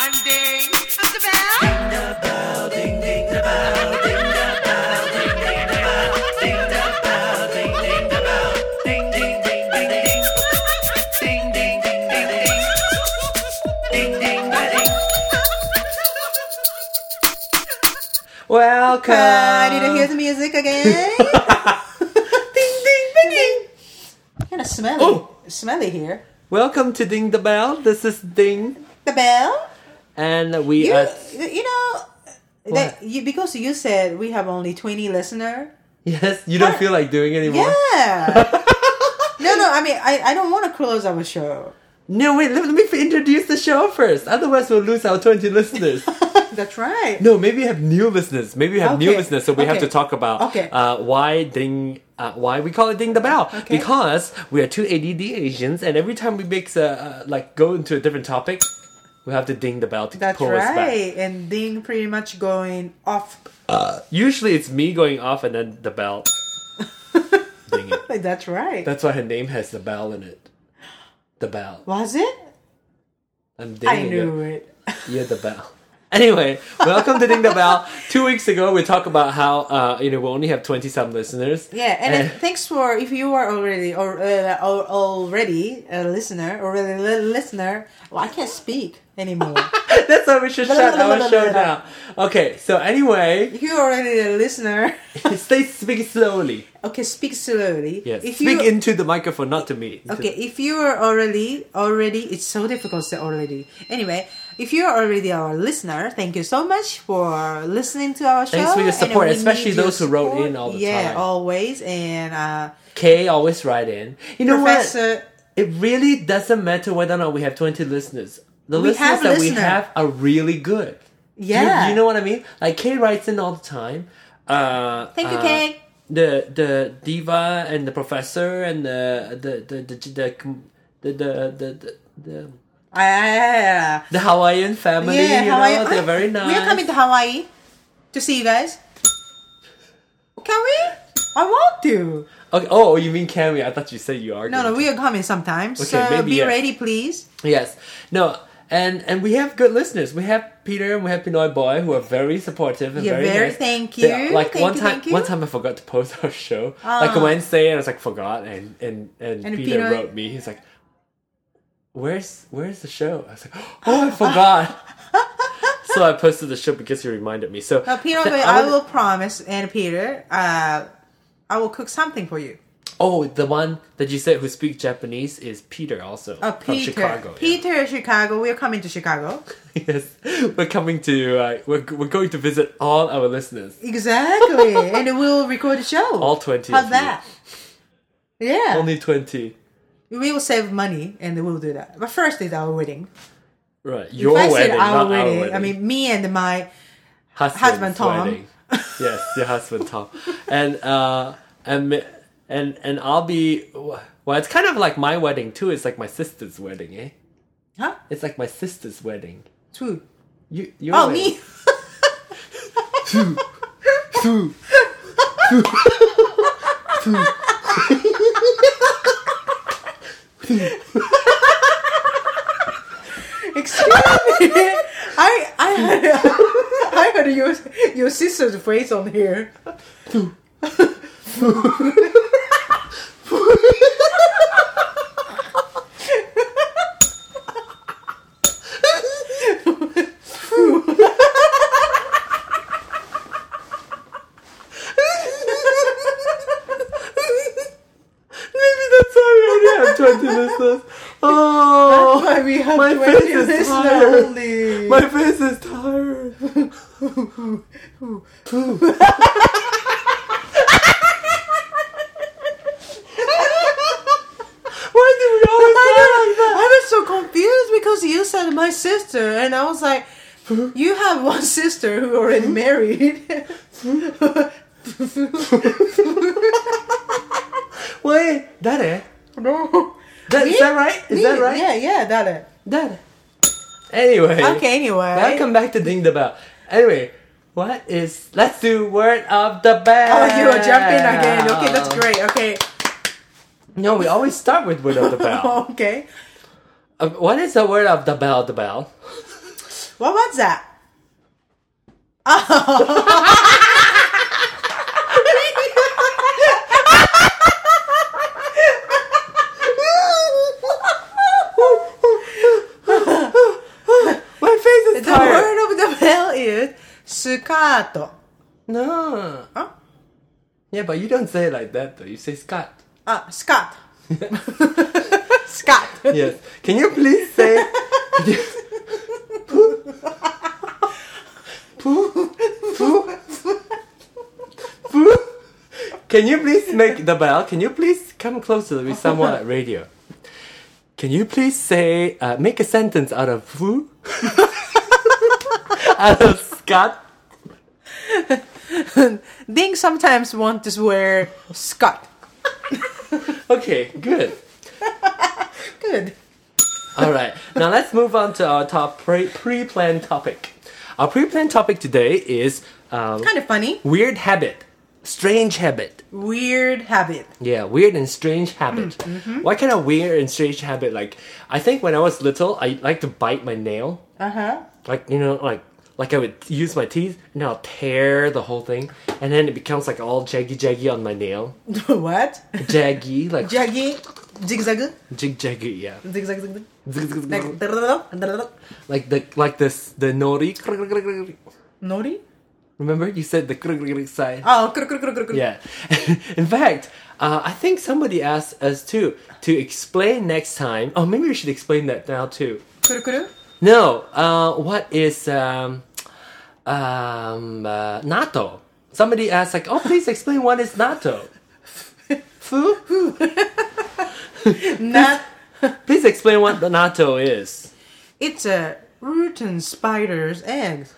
I'm Ding. I'm the bell. Ding the bell, ding ding the bell, ding the bell, ding ding the bell, ding the bell, ding ding the bell, ding ding ding ding ding, ding ding ding ding ding, ding ding ding. Welcome. Did I hear the music again? Ding ding ding ding. Kind of smelly here. Welcome to Ding the Bell. This is Ding, The bell. and we You are. know that because you said we have only 20 listeners. Yes, you don't feel like doing anymore. Yeah. No. I mean, I don't want to close our show. No, wait. Let me introduce the show first. Otherwise, we'll lose our 20 listeners. That's right. No, maybe we have new listeners. Maybe we have new Okay. listeners, so we have Okay. to talk about Okay. why we call it Ding the Bell. Okay. Because we are two ADD Asians, and every time we make go into a different topic, we have to ding the bell to That's pull us back. right. And Ding pretty much going off. Usually, it's me going off, and then the bell dinging. That's right. That's why her name has the bell in it. The bell. Was it? I'm I dinging knew it. You're the bell. Anyway, welcome to Ding the Bell. 2 weeks ago, we talked about how we only have 20-some listeners. Yeah, and then thanks for if you are already already a listener, Well, I can't speak anymore. That's why we should shut our show down. Okay, so anyway, If you're already a listener, speak slowly. okay, speak slowly. Yes, If speak you into the microphone, not to me. okay, if you are already, it's so difficult to say already. Anyway, if you're already our listener, thank you so much for listening to our show. Thanks for your and support, we especially need your those who wrote support. in all the Yeah, time. always. And Kay always write in. You know what? Professor. It really doesn't matter whether or not we have 20 listeners. The We listeners have that we listener. have are really good. Yeah. You know what I mean? Like Kay writes in all the time. Thank you, Kay. The diva and the professor and the Hawaiian family. Yeah, Hawaii. They're very nice. We are coming to Hawaii to see you guys. Can we? I want to. Okay. Oh, you mean Cammy? I thought you said you are. No, going we are coming sometime. Okay, so maybe be yes. ready, please. to. Yes. No. And we have good listeners. We have Peter and we have Pinoy Boy who are very supportive and Yeah, very very nice. thank They- you. like Thank you, thank you. one time I forgot to post our show. Like a Wednesday and I was like forgot and Peter Peter- wrote me. He's like, Where's the show? I was like, oh, I forgot. So I posted the show because you reminded me. So Peter, th- I would- will promise, and Peter, I will cook something for you. Oh, the one that you said who speaks Japanese is Peter also Oh, from Peter. Chicago. yeah. Peter, Chicago. We are coming to Chicago. Yes, we're coming to. We're going to visit all our listeners, Exactly. And we'll record the show. all 20. How's of you. that? Yeah. Only 20. We will save money and we'll do that. But first is our wedding. Right, your If I wedding, said not our our wedding, wedding. I mean me and my Husband's husband, Tom. wedding. Yes, your husband Tom, and I'll be. Well, it's kind of like my wedding too. It's like my sister's wedding, eh? Huh? It's like my sister's wedding. True. Your Oh, wedding. me. Excuse me. I heard your sister's face on here. Maybe that's why we only have 20 listeners. Oh, Why we have my 20 face is listeners tired. only. My face is tired. Why do we always sound like that? I was so confused because you said my sister, and I was like, you have one sister who already married. Wait, Dare? No. Is that right? Is that right? Yeah, that Dare. Anyway. Okay, anyway. Welcome back to Ding the Bell. Anyway, let's do Word of the Bell. Oh, you are jumping again. Okay, that's great. Okay. No, we always start with Word of the Bell. Okay. What is the Word of the Bell? What was that? Oh. My face is The tired. word of the bell is skirt. No. Huh? Yeah, but you don't say it like that though. You say Scott. Scott. Scott. Yes. Can you please say? Can you please make the bell? Can you please come closer with someone at radio? Can you please say, make a sentence out of who? Out of Scott? Ding sometimes want to swear Scott. Okay, good. Good. Alright, now let's move on to our top pre-planned topic. Our pre-planned topic today is Kind of funny. weird habit. Strange habit. Weird habit. Yeah, weird and strange habit. What kind of weird and strange habit? Like, I think when I was little, I like to bite my nail. Like, you know, like I would use my teeth and I'll tear the whole thing, and then it becomes like all jaggy on my nail. What? Jaggy, like Jaggy. Zigzag. jaggy, yeah. Zigzag. Like the nori. Nori? Remember you said the side. Oh, Yeah. In fact, I think somebody asked us to explain next time. Oh, maybe we should explain that now too. No. What is natto? Somebody asked like, oh, please explain what is natto. Fu? Not. Please explain what the natto is. It's a rotten spider's eggs.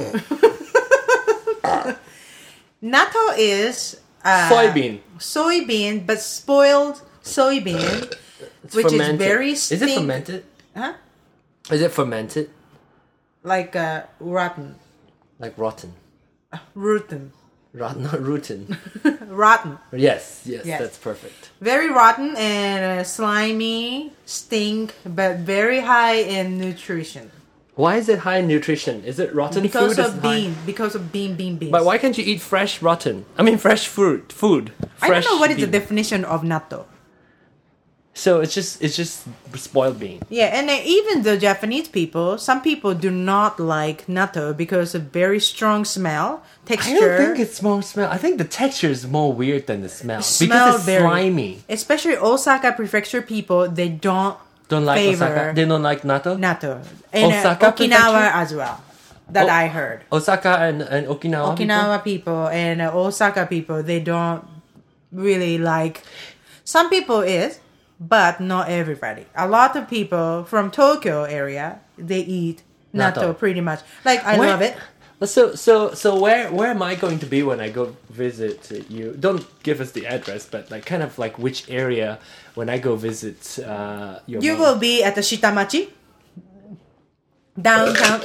Natto is soybean, but spoiled soybean, It's which fermented. is very Is it fermented? Huh? Is it fermented? Like rotten, Like rotten. rotten, Not rotten. rotten. Yes, Yes. that's perfect. Very rotten and slimy, stink, but very high in nutrition. Why is it high in nutrition? Is it rotten Because food? of is high? bean. Because of bean. But why can't you eat fresh rotten? I mean fresh fruit, food. I don't Fresh know what is the bean. definition of natto. So it's just spoiled bean. Yeah, and even the Japanese people, some people do not like natto because of very strong smell, texture. I don't think it's more smell. I think the texture is more weird than the smell. Smell Because it's very- slimy. Especially Osaka prefecture people, they don't Like favor Osaka. They don't like natto? natto. And Osaka Okinawa prefecture? as well. That Oh. I heard. Osaka and Okinawa. Okinawa people and Osaka people, they don't really like. Some people is, but not everybody. A lot of people from Tokyo area, they eat natto Natto. pretty much. Like I Where- love it. So where am I going to be when I go visit you? Don't give us the address, but like kind of like which area when I go visit your You mom. will be at the Shitamachi downtown.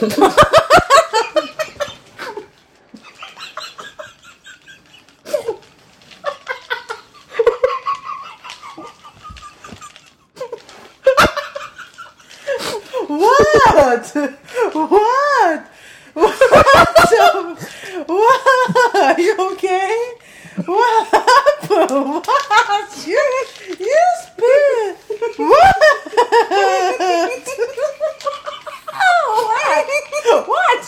What? What? What? Are you okay? What happened? What? You spit. What? What?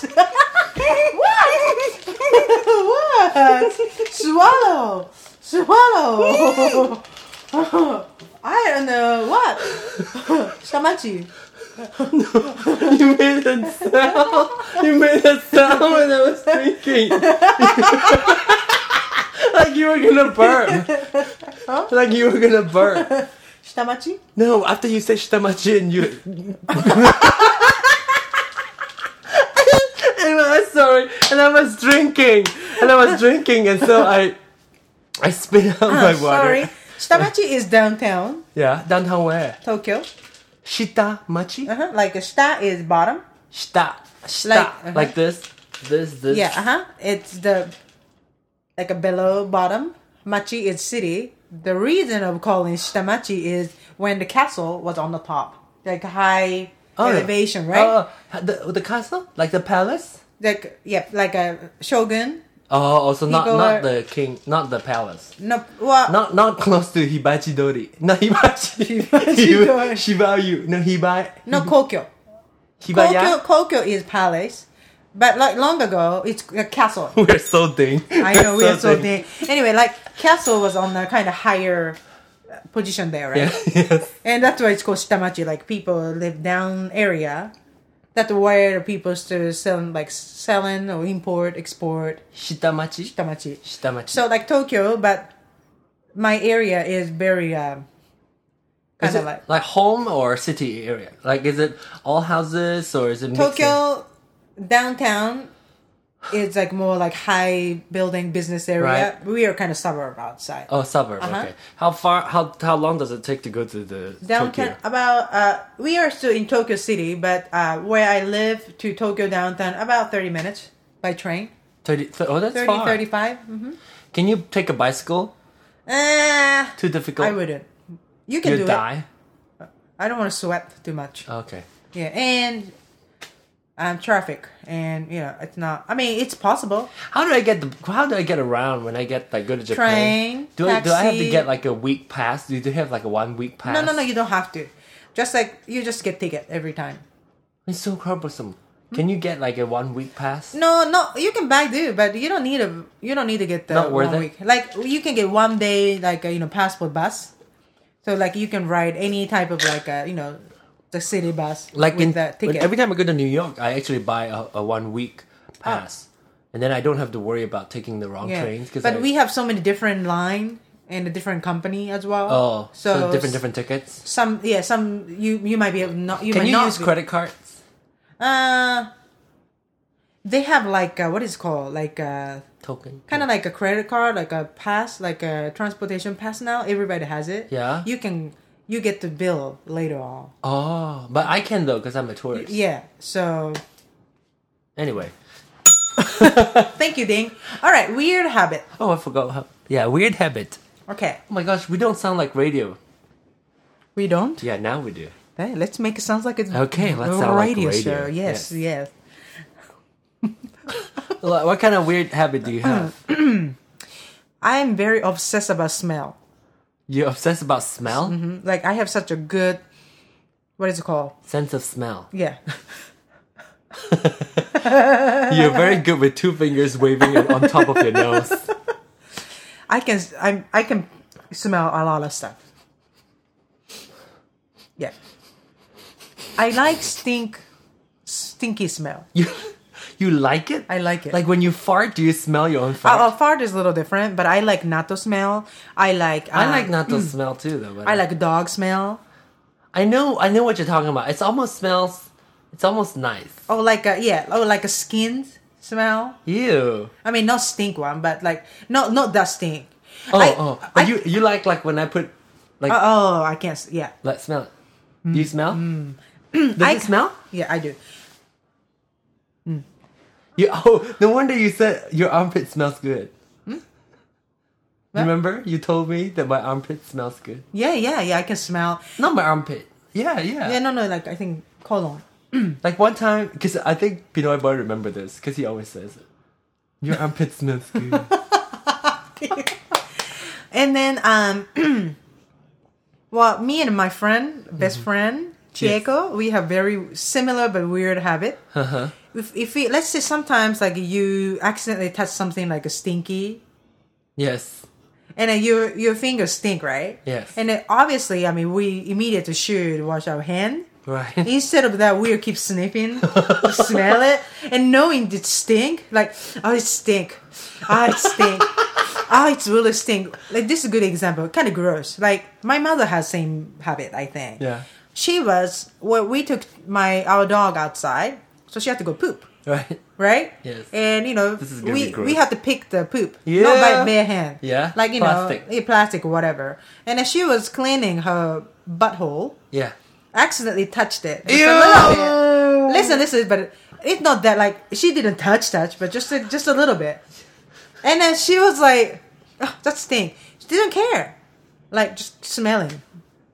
What? Swallow. Swallow. I don't know. What? Shamachi. You made a sound. You made a sound when I was drinking. Like you were gonna burp. Like you were gonna burp. Shitamachi? No, after you said shitamachi and you. And I'm sorry. And I was drinking. And so I spit out my water. Sorry. Shitamachi is downtown Yeah, downtown where? Tokyo. Shitamachi? Like shita is bottom. Shita. Like this. Yeah, It's the like a below bottom. Machi is city. The reason of calling Shitamachi is when the castle was on the top. Like high elevation, right? The castle, like the palace. Like like a shogun. Oh, also not People not are- the king, not the palace. No, well, Not close to Hibachi Dori. No, Hibachi. Dori. Shibayu. No, no Kokyo. Hibaya. Kokyo is palace, but like long ago, it's a castle. We're so ding. I know we're so dang. Anyway, like castle was on a kind of higher position there, right? Yeah, yes. And that's why it's called shitamachi. Like people live down area. That's where people still selling or import, export. Shitamachi. Shitamachi. Shitamachi. So like Tokyo, but my area is very is kind it of like home or city area? Like, is it all houses or is it mixed in? Tokyo downtown is like more like high building business area. Right. We are kind of suburb outside. Oh, suburb. Uh-huh. Okay. How long does it take to go to the Downtown Tokyo? about we are still in Tokyo City, but where I live to Tokyo downtown about 30 minutes by train. 30, oh, that's 30, far. 35. Mm-hmm. Can you take a bicycle? Too difficult. I wouldn't. You can You'd do die. it. I don't want to sweat too much. Okay. Yeah, and traffic, and it's not. I mean, it's possible. How do I get around when I go to Japan? Train, Do I have to taxi. get like a week pass? Do you have like a 1 week pass? No, you don't have to. Just like you just get ticket every time. It's so cumbersome. Can you get like a 1 week pass? No, you can buy but you don't need to get the Not worth 1 it? week. Like you can get 1 day like passport bus. So like you can ride any type of like the city bus Like with the ticket. every time I go to New York, I actually buy a 1 week pass, and then I don't have to worry about taking the wrong trains. But we have so many different line and a different company as well. oh, so so different tickets. some you might be able not you Can might you not use be- credit cards? They have like what is it called like Token. kind of like a credit card, like a pass, like a transportation pass. Now everybody has it. Yeah. You get the bill later on. Oh, but I can though because I'm a tourist. Yeah. So Anyway. thank you, Ding. All right, weird habit. Oh, I forgot. Yeah, weird habit. Okay, Oh my gosh, we don't sound like radio. we don't. Yeah, now we do. Hey, let's make it sound like it's Okay, let's sound like radio. show. Yes, yes. What kind of weird habit do you have? I am very obsessed about smell. You're obsessed about smell? Like I have such a good, what is it called? Sense of smell. Yeah. You're very good with 2 fingers waving on top of your nose. I can smell a lot of stuff. Yeah. I like stinky smell. You like it? I like it. Like when you fart, do you smell your own fart? Fart is a little different, but I like natto smell. I like natto smell too, though. But I like dog smell. I know what you're talking about. It's almost nice. Oh, like a skin smell. Ew. I mean, not stink one, but like not that stink. But you like when I put like I can't. Yeah, let's smell it. Do you smell? Does it smell? Yeah, I do. No wonder you said your armpit smells good. Remember? You told me that my armpit smells good. Yeah. I can smell. Not my armpit. Yeah. Yeah, no. Like I think cologne. Like one time, because I think Pinoy Boy remember this, because he always says it. Your armpit smells good. And then well, me and my best friend Chieko, we have very similar but weird habit. Uh-huh. If we, let's say sometimes like you accidentally touch something like a stinky, Yes. and then your fingers stink, right? Yes. And then obviously, I mean, we immediately should wash our hand. Right. Instead of that, we keep sniffing, to smell it, and knowing it stink. Like, oh, it stink. Oh, it stink. Oh, it's really stink. Like this is a good example. Kind of gross. Like my mother has same habit, I think. Yeah. We took our dog outside, so she had to go poop. Right. Right? Yes. And This is gonna be gross. we had to pick the poop, Yeah. not by bare hand. Yeah. Like Plastic. plastic or whatever. And then she was cleaning her butthole, Yeah. accidentally touched it. Ew. A little bit. Listen, but it's not that like she didn't touch, but just a little bit. And then she was like, oh, "That stink." She didn't care, like just smelling.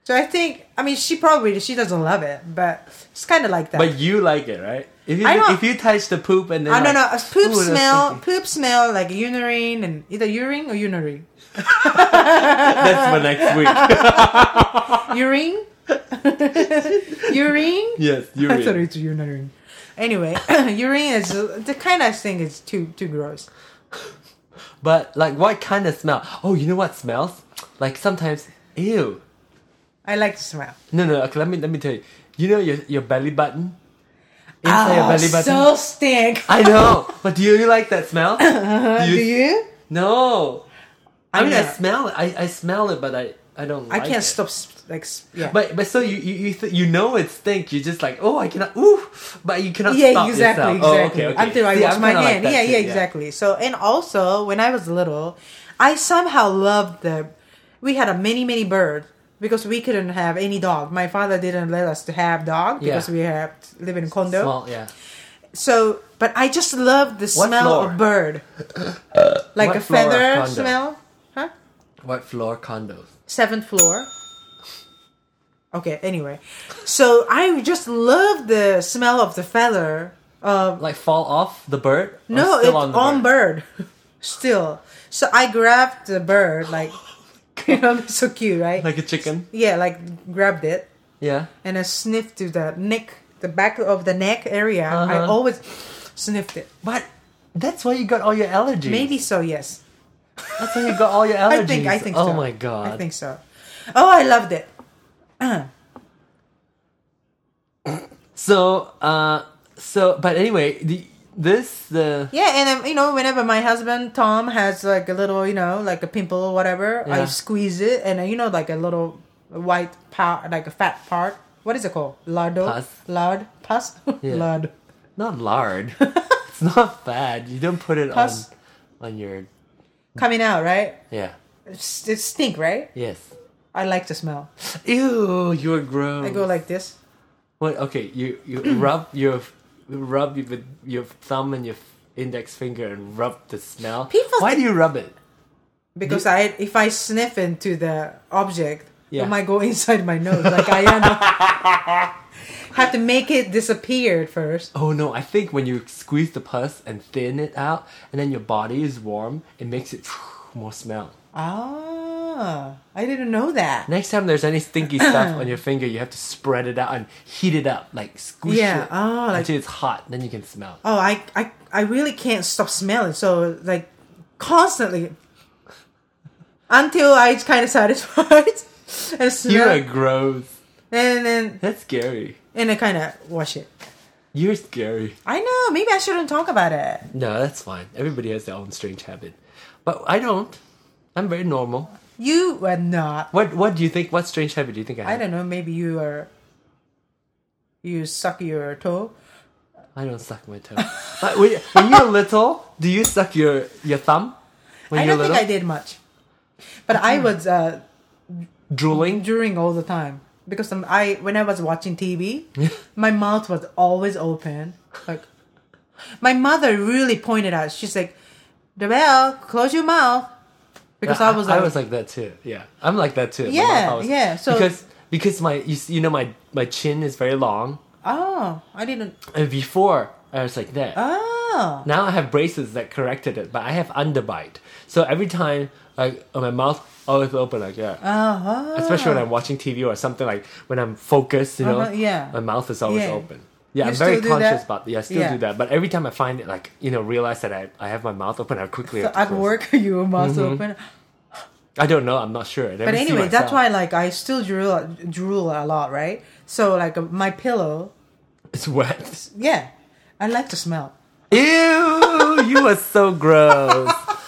So I think, I mean, she doesn't love it, but it's kind of like that. But you like it, right? If you touch the poop and then I don't know. "Ooh, that's stinky." Poop smell like urine and either urine or urinary. That's for next week. Urine? Urine? Yes, I thought urine. it's urinary. Anyway, urine is the kind of thing is too gross. But like, what kind of smell? Oh, you know what smells? Like sometimes, ew. I like the smell. No. Okay, let me tell you. You know your belly button. Inside your belly button. So stink. I know, but do you like that smell? Do you? No. I mean, I know. smell it. I smell it, but I don't. I like can't it. stop. Yeah. But so you know it stinks. You're just like, oh, I cannot. Ooh, but you cannot Yeah, stop exactly, yourself. exactly. Oh, okay. Until I See, wash I'm my kinda like hand. that Yeah, too, yeah, exactly. So, and also when I was little, I somehow loved we had a many birds because we couldn't have any dog. My father didn't let us to have dog because Yeah. we have live in a condo. Small, yeah. So, but I just love the What smell floor? of bird, like What a floor feather condo? smell. Huh? What floor condos? 7th floor. Okay. Anyway, so I just love the smell of the feather. Like fall off the bird? Or No, still it's the on bird. Still. So I grabbed the bird, like, you know, it's so cute, right? Like a chicken? Yeah, like grabbed it Yeah. and I sniffed to the neck, the back of the neck area. I Uh-huh. always sniffed it. But that's why you got all your allergies. Maybe so, yes. That's why you got all your allergies. I think oh so. my god. I think so. Oh, I loved it. But anyway, the Yeah, and you know, whenever my husband Tom has like a little, you know, like a pimple or whatever, I Yeah. squeeze it, and you know, like a little white part, like a fat part. What is it called? Lardo? Pus. Lard? Pus? Yeah. Lard. not lard. It's not bad. You don't put it Pus. on your Coming out, right? yeah. It stink, right? Yes. I like the smell. Ew, you're gross. I go like this. What? Okay, you rub with your thumb and your index finger and rub the smell. People Why do you rub it? Because if I sniff into the object, Yeah. it might go inside my nose. Like I am. Have to make it disappear first. Oh no, I think when you squeeze the pus and thin it out, and then your body is warm, it makes it more smell. Ah, I didn't know that. Next time there's any stinky stuff on your finger, you have to spread it out and heat it up, like squish Yeah, it oh, like- until it's hot. Then you can smell. Oh, I really can't stop smelling. So like constantly until I kind of satisfied and You are smell, gross. and then That's scary. and I kind of wash it. You're scary. I know. Maybe I shouldn't talk about it. No, that's fine. Everybody has their own strange habit, but I don't. I'm very normal. You are not. What do you think? What strange habit do you think I have? I don't know. Maybe you are. You suck your toe. I don't suck my toe. But when you're little, do you suck your thumb? When I you're don't think little? I did much, but I was Drooling? during all the time because when I was watching TV, my mouth was always open. Like my mother really pointed out. She's like, "Debelle, close your mouth," because I was like that too. Yeah, I'm like that too. My Yeah, mouth always- yeah, so- because my you know my chin is very long, "Oh, I didn't." and before I was like that. Oh, Now I have braces that corrected it, but I have underbite. So every time my mouth always open like that. uh-huh. Especially when I'm watching TV or something, like when I'm focused, you know, Yeah. my mouth is always Yeah. open. Yeah, You I'm very still do conscious that? about. Yeah, I still Yeah. do that. But every time I find it, like realize that I have my mouth open, I quickly. So have to at close. work, your mouth open. I don't know. I'm not sure. I never But see anyway, that's myself. why like I still drool a lot, right? So like my pillow, It's wet. yeah, I like to smell. Ew! You are so gross.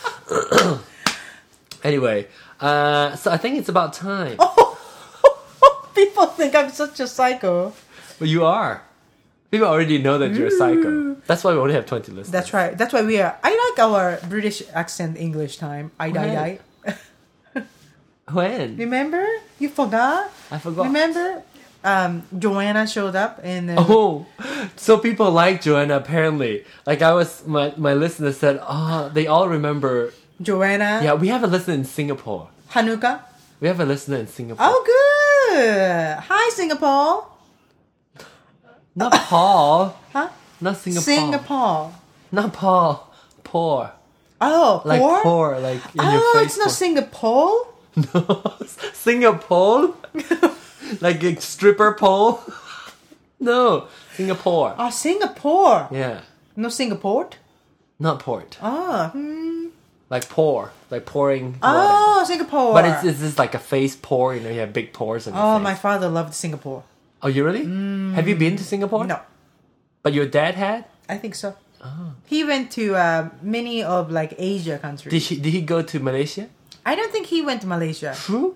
Anyway, so I think it's about time. People think I'm such a psycho. But you are. People already know that you're a psycho. That's why we only have 20 listeners. That's right. That's why we are. I like our British accent English time. I die Right. die. When? Remember? You forgot? I forgot. Remember? Joanna showed up and Oh, so people like Joanna apparently. Like my listener said, they all remember. Joanna. Yeah, we have a listener in Singapore. Hanukkah. We have a listener in Singapore. Oh, Oh, hi Singapore. Not Paul. Huh? Not Singapore. Singapore. Not Paul. Poor. Oh, Like poor? poor. Like in your Oh, face. it's not Singapore. No. Singapore? Like a stripper pole? No. Singapore. Oh, Singapore. Yeah. No Singapore. Not port. Oh, Like pour. Like pouring water. oh, Singapore. But it's just like a face pour, you know, you have big pores on your Oh, face. my father loved Singapore. Oh, you really? Have you been to Singapore? No, But your dad had? I think so. He went to many of like Asia countries. Did he go to Malaysia? I don't think he went to Malaysia. Who?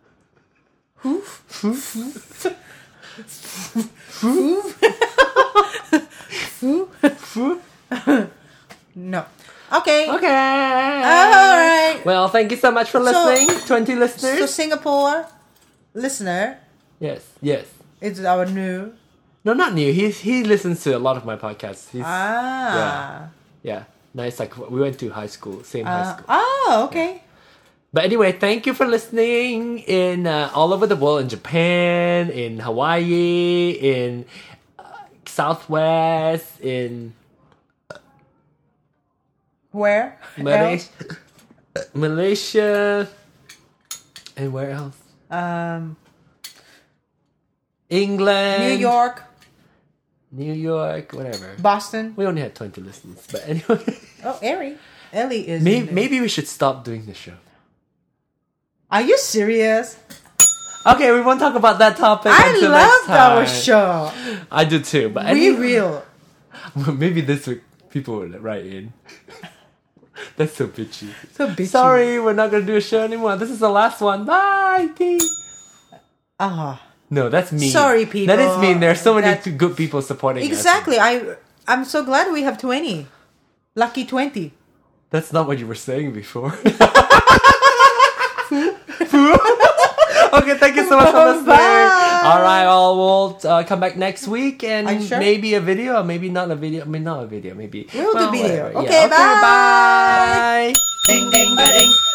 No. Okay. Okay. All right. Well, thank you so much for listening. 20 listeners. So Singapore listener Yes, yes. is our new. No, not new. He listens to a lot of my podcasts. He's, Ah. yeah. Nice. Like we went to high school, same high school. Oh, okay. But anyway, thank you for listening in all over the world, in Japan, in Hawaii, in Southwest, in Where? Malaysia, Malaysia, and where else? England, New York, whatever. Boston. We only had 20 listeners, but anyway. Oh, Ellie is. Maybe we should stop doing the show. Are you serious? Okay, we won't talk about that topic. I until next loved our time. show. I do too, but We anyway, will. maybe this week people will write in. That's so bitchy. So bitchy. Sorry, we're not gonna do a show anymore. This is the last one. Bye. Peace. No, that's mean. Sorry, people. That is mean. There are so many That- good people supporting us. Exactly. I'm so glad we have 20. Lucky 20. That's not what you were saying before. Okay, thank you so much for listening. Bye. All right, we'll come back next week and Are you sure? maybe a video, or maybe not a video. I mean, not a video. Maybe We'll do video. whatever. Okay, bye. Bye. Ding ding ba ding.